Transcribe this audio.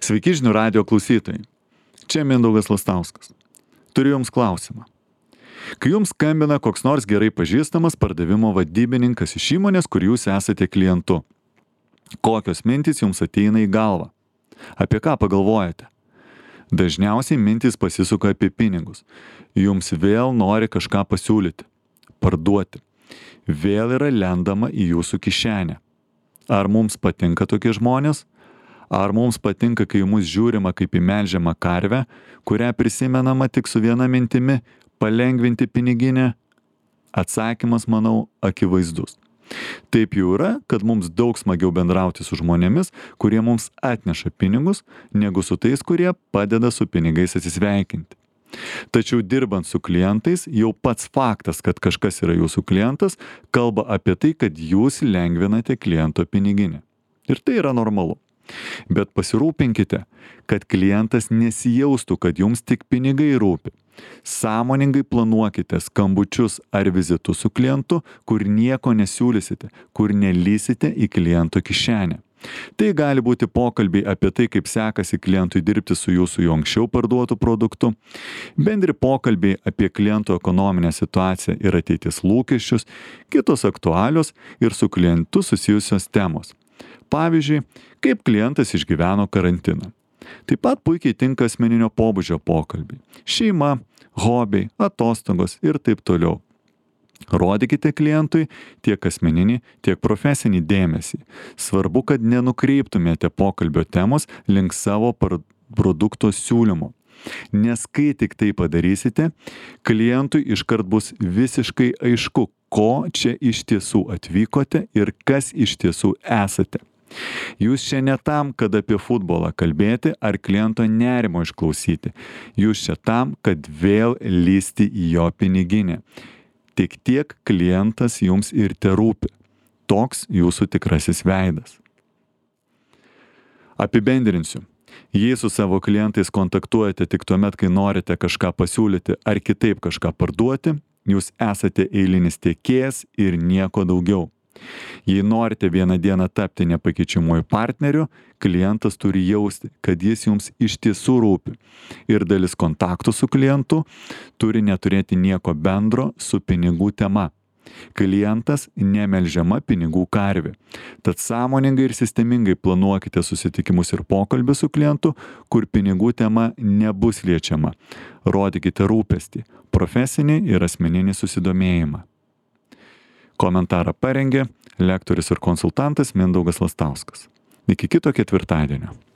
Sveiki žinių radijo klausytojai. Čia Mindaugas Lastauskas. Turiu jums klausimą. Kai jums skambina koks nors gerai pažįstamas pardavimo vadybininkas iš įmonės, kur jūs esate klientu, kokios mintys jums ateina į galvą? Apie ką pagalvojate? Dažniausiai mintys pasisuka apie pinigus. Jums vėl nori kažką pasiūlyti, parduoti. Vėl yra lendama į jūsų kišenę. Ar mums patinka tokie žmonės? Ar mums patinka, kai mus žiūrima kaip į melžiamą karvę, kurią prisimenama tik su viena mintimi - palengvinti piniginę? Atsakymas, manau, akivaizdus. Taip jau yra, kad mums daug smagiau bendrauti su žmonėmis, kurie mums atneša pinigus, negu su tais, kurie padeda su pinigais atsisveikinti. Tačiau dirbant su klientais, jau pats faktas, kad kažkas yra jūsų klientas, kalba apie tai, kad jūs lengvinate kliento piniginę. Ir tai yra normalu. Bet pasirūpinkite, kad klientas nesijaustų, kad jums tik pinigai rūpi. Sąmoningai planuokite skambučius ar vizitus su klientu, kur nieko nesiūlysite, kur nelysite į kliento kišenę. Tai gali būti pokalbiai apie tai, kaip sekasi klientui dirbti su jūsų jau anksčiau parduotų produktų, bendri pokalbiai apie kliento ekonominę situaciją ir ateities lūkesčius, kitos aktualios ir su klientu susijusios temos. Pavyzdžiui, kaip klientas išgyveno karantiną. Taip pat puikiai tinka asmeninio pobūdžio pokalbiai. Šeima, hobiai, atostogos ir taip toliau. Rodykite klientui tiek asmeninį, tiek profesinį dėmesį. Svarbu, kad nenukreiptumėte pokalbio temos link savo produkto siūlymo. Nes kai tik tai padarysite, klientui iškart bus visiškai aišku, ko čia iš tiesų atvykote ir kas iš tiesų esate. Jūs čia ne tam, kad apie futbolą kalbėti ar kliento nerimo išklausyti. Jūs čia tam, kad vėl lysti į jo piniginę. Tik tiek klientas jums ir terūpi. Toks jūsų tikrasis veidas. Apibendrinsiu. Jei su savo klientais kontaktuojate tik tuomet, kai norite kažką pasiūlyti ar kitaip kažką parduoti, jūs esate eilinis tiekėjas ir nieko daugiau. Jei norite vieną dieną tapti nepakeičiamuoju partneriu, klientas turi jausti, kad jis jums iš tiesų rūpi. Ir dalis kontaktų su klientu turi neturėti nieko bendro su pinigų tema. Klientas nemelžiama pinigų karvė. Tad sąmoningai ir sistemingai planuokite susitikimus ir pokalbį su klientu, kur pinigų tema nebus liečiama. Rodykite rūpestį, profesinį ir asmeninį susidomėjimą. Komentarą parengė lektorius ir konsultantas Mindaugas Lastauskas. Iki kito ketvirtadienio.